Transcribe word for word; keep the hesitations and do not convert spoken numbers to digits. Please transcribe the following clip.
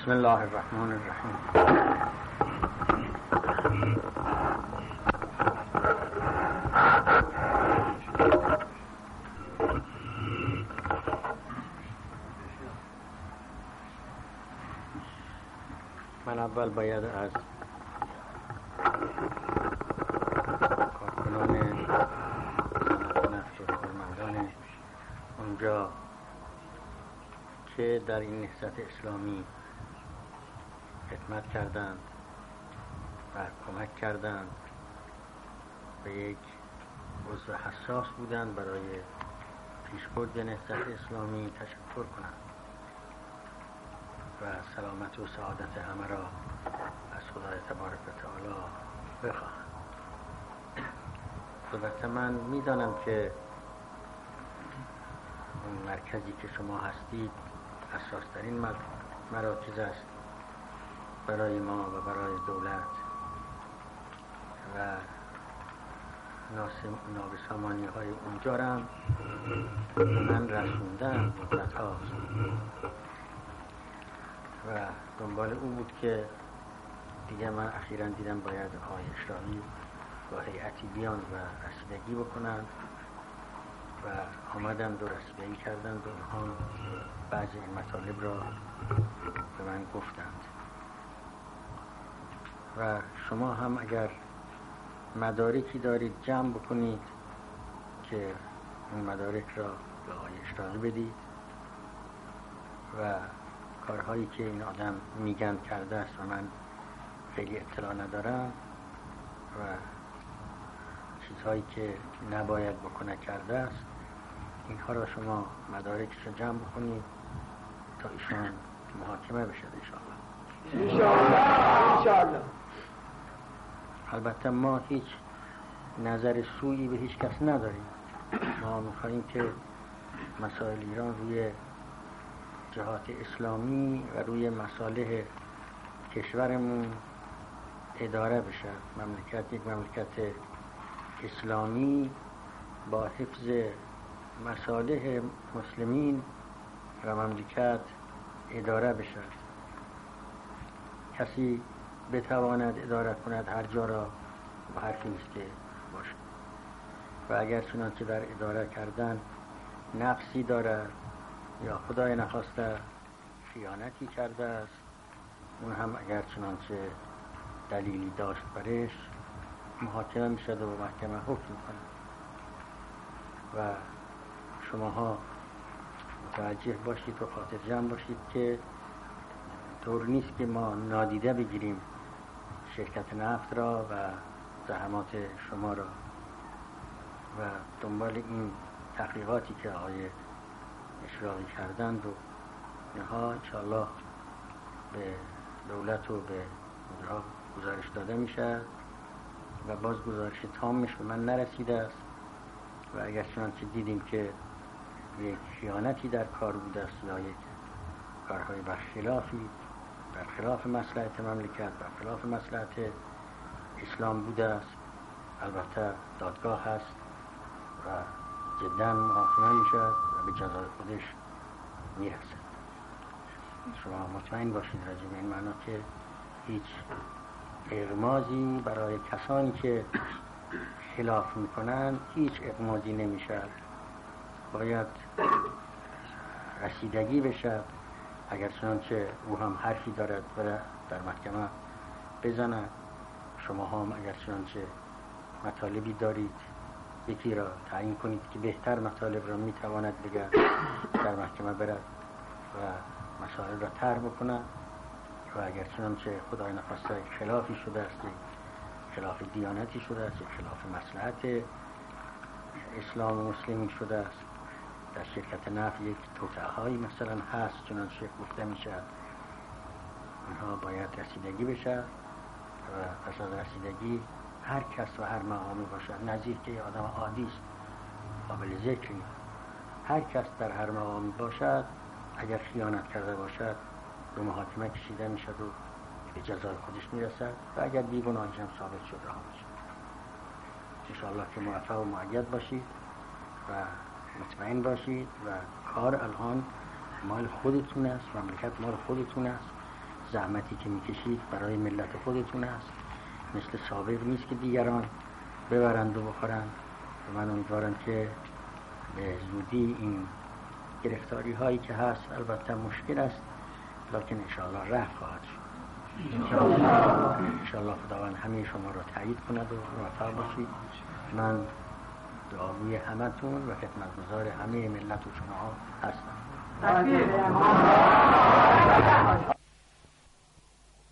بسم الله الرحمن الرحیم. من اول باید از کارکنان نفت و کارمندان اونجا که در این نهضت اسلامی خدمت کردند و کمک کردند به یک عضو حساس بودند برای پیشبرد نهضت اسلامی تشکر کنند و سلامت و سعادت همه را از خدای تبارک و تعالی بخواهم. البته من میدانم که اون مرکزی که شما هستید اساس‌ترین مراکز است برای ما و برای دولت و نابسامانی های اونجا را من رسوندم مدت هاست و دنبال او بود که دیگه من اخیراً دیدم باید آقای اشراقی با هیئتی بیان و رسیدگی بکنند و آمدند و رسیدگی کردند و اونها بعضی این مطالب را به من گفتند و شما هم اگر مدارکی دارید جمع بکنید که اون مدارک را به آقای اشراقی بدید و کارهایی که این آدم میگن کرده است و من خیلی اطلاع ندارم و چیزهایی که نباید بکنه کرده است، اینها را شما مدارکش را جمع بکنید تا ایشان محاکمه بشد انشاءالله. انشاءالله. البته ما هیچ نظر سویی به هیچ کس نداریم. ما میخواییم که مسائل ایران روی جهات اسلامی و روی مصالح کشورمون اداره بشه. مملکت یک مملکت اسلامی با حفظ مصالح مسلمین و مملکت اداره بشه. کسی بتواند اداره کند هر جا را و هر کیسته باشد و اگر چنانچه در اداره کردن نقصی دارد یا خدای نخواسته خیانتی کرده است، اون هم اگر چنانچه دلیلی داشت برش محاکمه می شد و محکمه حکم کنه و شماها متوجه باشید و خاطر جمع باشید که طور نیست که ما نادیده بگیریم شرکت نفت را و زحمات شما را و دنبال این تحقیقاتی که آقای اشراقی کردند و اینها انشاءالله به دولت و به مدرها گزارش داده میشه و باز گزارش تامش به من نرسیده است و اگر چنانچه دیدیم که یک خیانتی در کار بوده است یا یک کارهای برخلافی برخلاف مصلحت مملکت برخلاف مصلحت اسلام بوده است، البته دادگاه هست و جدا محاکمه می شود و به جزای خودش می رسد. شما مطمئن باشید راجع به این معنا که هیچ اغمازی برای کسانی که خلاف می کنند هیچ اغمازی نمی شود. باید رسیدگی بشد. اگر چنانچه او هم حرفی دارد برای در محکمه بزند، شما هم اگر چنانچه مطالبی دارید یکی را تعیین کنید که بهتر مطالب را میتواند بگه در محکمه برد و مسائل را طرح بکند و اگر چنانچه خدای نخواسته خلافی شده است، خلاف دیانتی شده است، خلاف مصلحت اسلام و مسلمین شده است، در شرکت نفت یک توطئه هایی مثلا هست چنانچه گفته میشه، اونها باید رسیدگی بشه و پس از رسیدگی هر کس و هر مقامی باشد، نظیر که یه آدم عادی است قابل ذکری، هر کس در هر مقامی باشد اگر خیانت کرده باشد به محاکمه کشیده میشد و به جزای خودش میرسد و اگر بیگناهیش هم ثابت شد رها میشد. انشاءالله که موفق و مؤید باشید و مطمئن باشید و کار الان مال خودتون است، مملکت مال خودتون است زحمتی که میکشید برای ملت خودتون است، مثل سابق نیست که دیگران ببرند و بخورند. و من امیدوارم که به زودی این گرفتاری هایی که هست، البته مشکل است لکن انشاءالله رفع خواهد شد. انشاءالله خداوند همه شما را تایید کند و موفق باشید. من دعاگوی همتون و خدمتگزار همه ملت و شما هستم.